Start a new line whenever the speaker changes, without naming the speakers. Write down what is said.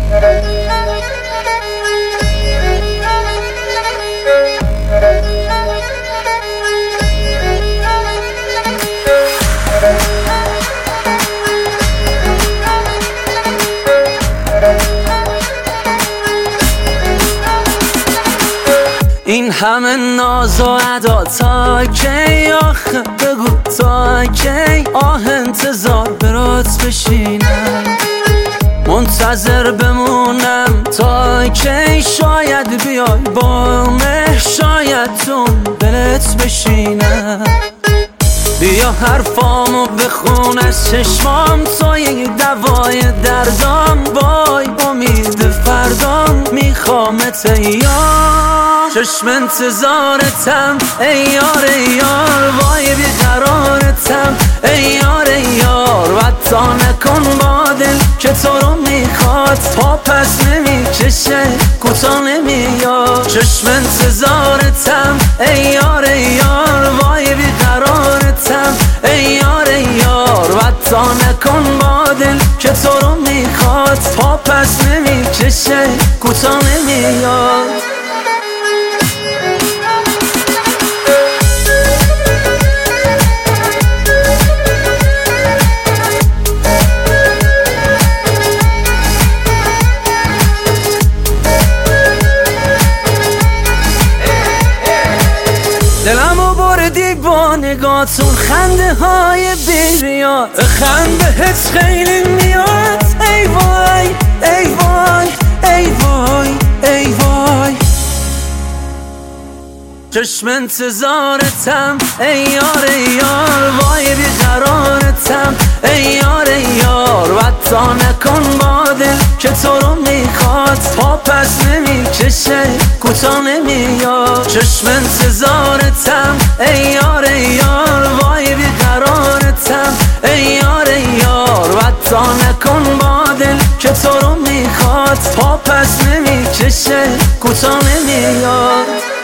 این همه ناز و ادا تا کی؟ آخه بگو تا کی؟ انتظار برات بشینم، منتظر بمونم تا کی؟ شاید بیای با مه، شاید تو دلت بشینم. بیا حرفامو بخون از چشمام، تو یک دوای دردام، وای امید فردام میخوامت ایار. چشم انتظارتم ای یار ای یار، وای بیقرارتم ای یار ای یار. وطا نکن با دل که تو رو میخواد، پا پس نمیکشه کوتا نمیاد. چشم انتظارتم ای یار ای یار، وای بیقرارتم ای یار ای یار. وطا نکن با دل که تو رو میخواد، پا پس نمیکشه کوتا نمیاد. دلمو بردی با نگاتون، خنده های بیریاد، خندهت خیلی میاد. ای وای ای وای ای وای ای وای. چشم انتظارتم ای یار ای یار، وای بیقرارتم ای یار ای یار. وطا نکن با دل که تو رو میخواد، پا پس نمیکشه کوتا نمیاد. چشم انتظارتم ای یار ای یار، وای بیقرارتم ای یار ای یار. وطا نکن با دل که تو رو میخواد، پا پس نمیکشه کوتا نمیاد.